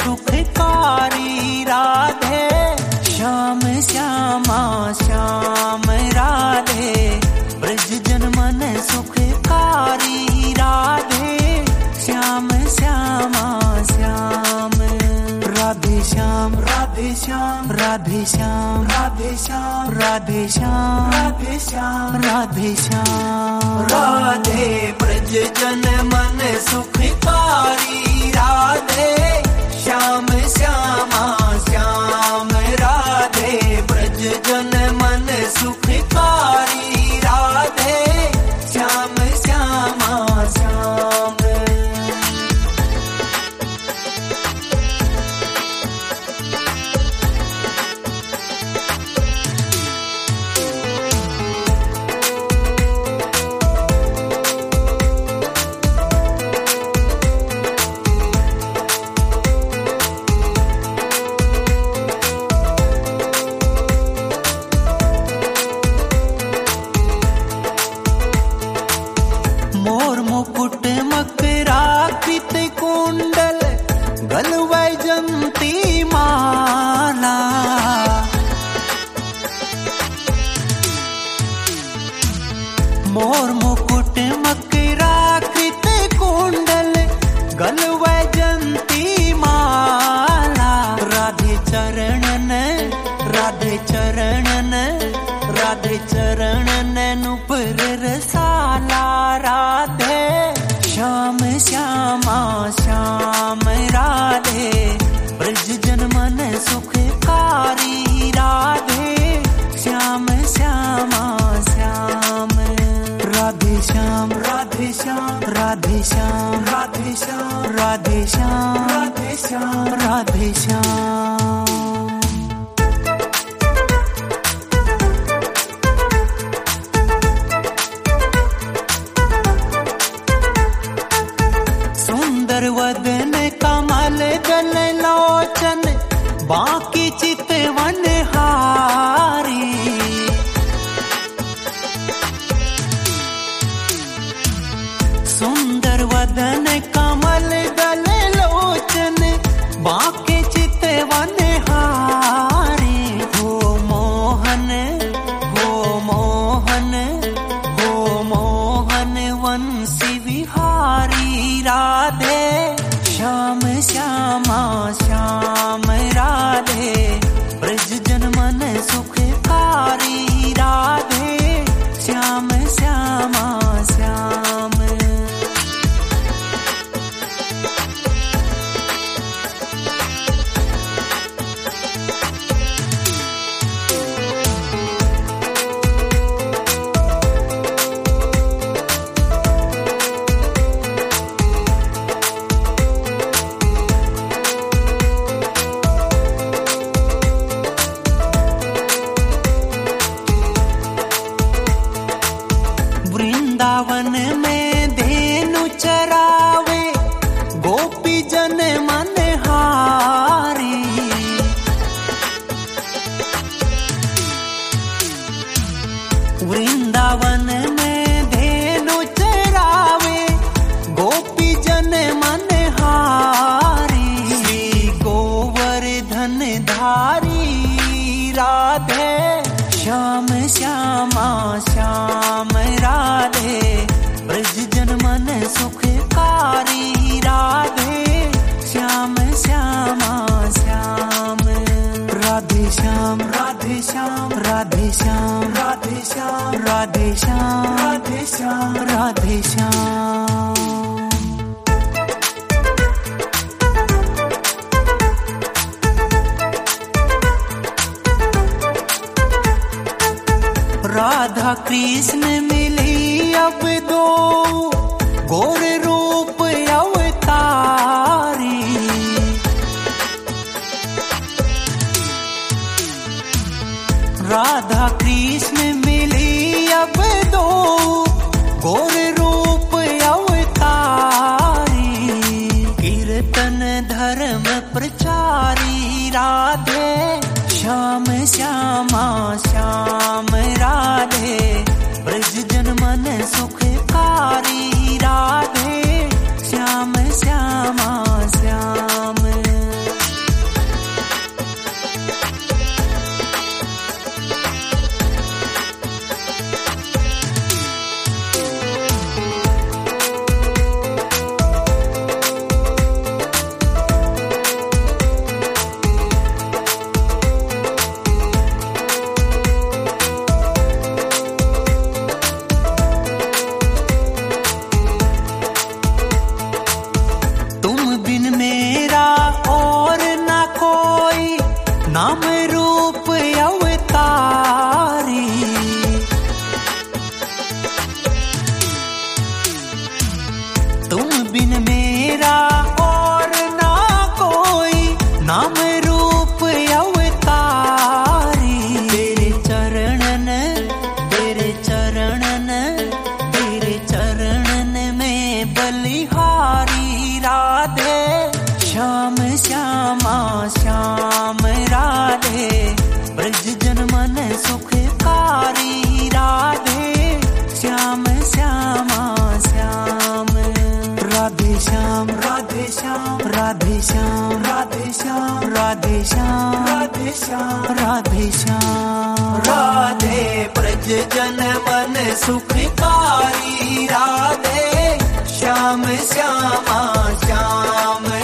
सुखकारी राधे, श्याम श्यामा श्याम राधे, ब्रज जन मन सुखकारी राधे, श्याम श्यामा श्याम। राधे श्याम राधे श्याम राधे श्याम राधे श्याम राधे श्याम राधे श्याम राधे श्याम। राधे ब्रज जन मन सुखकारी राधे, श्याम श्यामा श्याम राधे, ब्रज जन मन सुखकारी राधे, श्याम श्यामा श्याम। मोर मुकुट मकराकृत कुंडल, गल वैजंती माला, मोर मुकुट मकराकृत कुंडल, गल वैजंती माला। राधे चरणन राधे चरणन राधे चरणन नुपुर रसाला, राधे श्याम श्यामा श्याम राधे, ब्रज जन मन सुखकारी राधे, श्याम श्यामा श्याम। राधे श्याम राधे श्याम राधे श्याम राधे श्याम राधे श्याम राधे श्याम राधे श्याम। वदन कमल दल लोचन, बाकी चितवन हारी, सुंदर वदन कमल दल लोचन, बाकी चितवन हारी। हो मोहन हो मोहन हो मोहन वंशी विहारी राधे, श्याम श्यामा श्याम राधे, ब्रज जन मन सुखकारी राधे, श्याम श्यामा श्याम। वृंदावन में धेनु चरावे, गोपी जन मन हारी, वृंदावन में धेनु चरावे, गोपी जन मन हारी। श्री गोवर्धन धारी राधे, श्याम श्यामा श्याम राधे, ब्रज जन मन सुखकारी राधे, श्याम श्यामा श्याम। राधे श्याम राधे श्याम राधे श्याम राधे श्याम राधे श्याम राधे श्याम राधे श्याम। राधा कृष्ण मिली अब दो, गोर रूप अवतारी, राधा कृष्ण मिली अब दो, गोर रूप अवतारी। कीर्तन धर्म प्रचारी राधे, श्याम श्यामा श्याम राधे, ब्रज जन मन सुखकारी राधे, श्याम श्यामा श्याम। श्याम श्यामा श्याम राधे ब्रज जन मन सुखकारी राधे श्याम श्यामा श्याम राधे श्याम राधे श्याम राधे श्याम राधे श्याम राधे श्याम राधे श्याम राधे श्याम राधे ब्रज जन मन सुखकारी राधे श्याम श्यामा श्याम